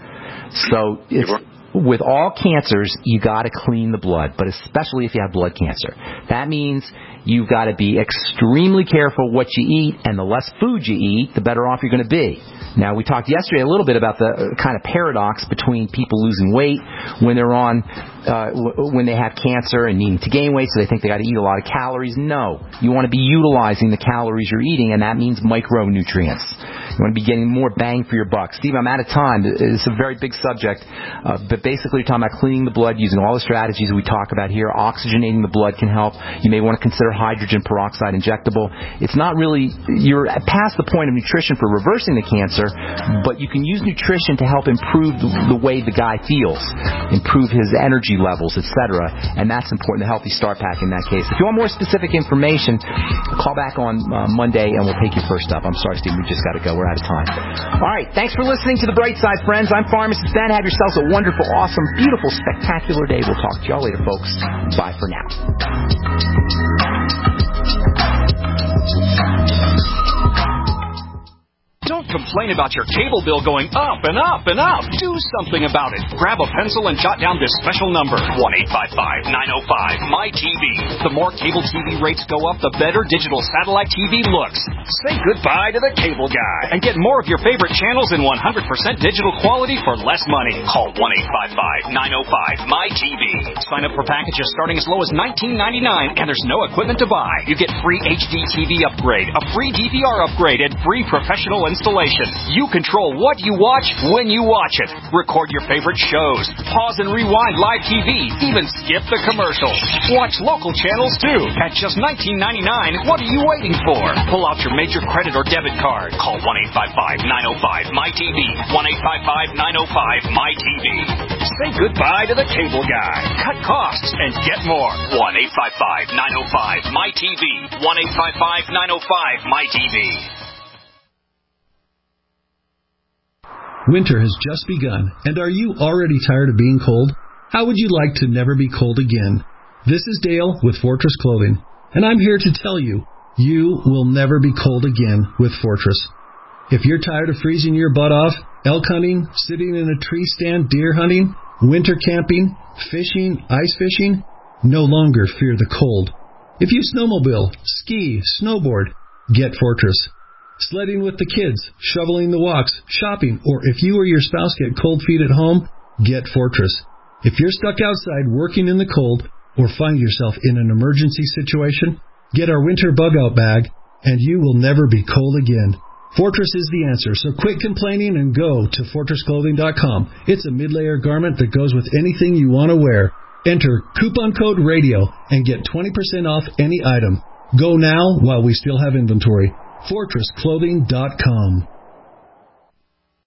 So it's... With all cancers, you got to clean the blood, but especially if you have blood cancer. That means you've got to be extremely careful what you eat, and the less food you eat, the better off you're going to be. Now, we talked yesterday a little bit about the kind of paradox between people losing weight when they're on, uh, when they have cancer and needing to gain weight, so they think they got to eat a lot of calories. No, you want to be utilizing the calories you're eating, and that means micronutrients. You want to be getting more bang for your buck. Steve, I'm out of time. It's a very big subject, uh, but basically you're talking about cleaning the blood using all the strategies we talk about here. Oxygenating the blood can help. You may want to consider hydrogen peroxide injectable. It's not really, you're past the point of nutrition for reversing the cancer, but you can use nutrition to help improve the, the way the guy feels, improve his energy levels, et cetera. And that's important, the Healthy Start Pack in that case. If you want more specific information, call back on uh, Monday and we'll take you first up. I'm sorry, Steve, we just got to go. We're out of time. All right, thanks for listening to The Bright Side, friends. I'm Pharmacist Ben. Have yourselves a wonderful, awesome, beautiful, spectacular day. We'll talk to y'all later, folks. Bye for now. Don't complain about your cable bill going up and up and up. Do something about it. Grab a pencil and jot down this special number, one eight five five, nine oh five, M Y T V. The more cable T V rates go up, the better digital satellite T V looks. Say goodbye to the cable guy and get more of your favorite channels in one hundred percent digital quality for less money. Call one eight five five, nine oh five, M Y T V. Sign up for packages starting as low as nineteen ninety-nine, and there's no equipment to buy. You get free H D T V upgrade, a free D V R upgrade, and free professional installation. You control what you watch when you watch it. Record your favorite shows. Pause and rewind live T V. Even skip the commercials. Watch local channels too. At just nineteen ninety-nine, what are you waiting for? Pull out your major credit or debit card. Call one eight five five, nine oh five, M Y T V. one eight five five, nine oh five, M Y T V. Say goodbye to the cable guy. Cut costs and get more. one eight five five, nine oh five, M Y T V. one eight five five, nine oh five, M Y T V. Winter has just begun, and are you already tired of being cold? How would you like to never be cold again? This is Dale with Fortress Clothing, and I'm here to tell you, you will never be cold again with Fortress. If you're tired of freezing your butt off, elk hunting, sitting in a tree stand deer hunting, winter camping, fishing, ice fishing, no longer fear the cold. If you snowmobile, ski, snowboard, get Fortress. sledding with the kids, shoveling the walks, shopping, or if you or your spouse get cold feet at home, get Fortress. If you're stuck outside working in the cold or find yourself in an emergency situation, get our winter bug-out bag, and you will never be cold again. Fortress is the answer, so quit complaining and go to fortress clothing dot com. It's a mid-layer garment that goes with anything you want to wear. Enter coupon code RADIO and get twenty percent off any item. Go now while we still have inventory. fortress clothing dot com.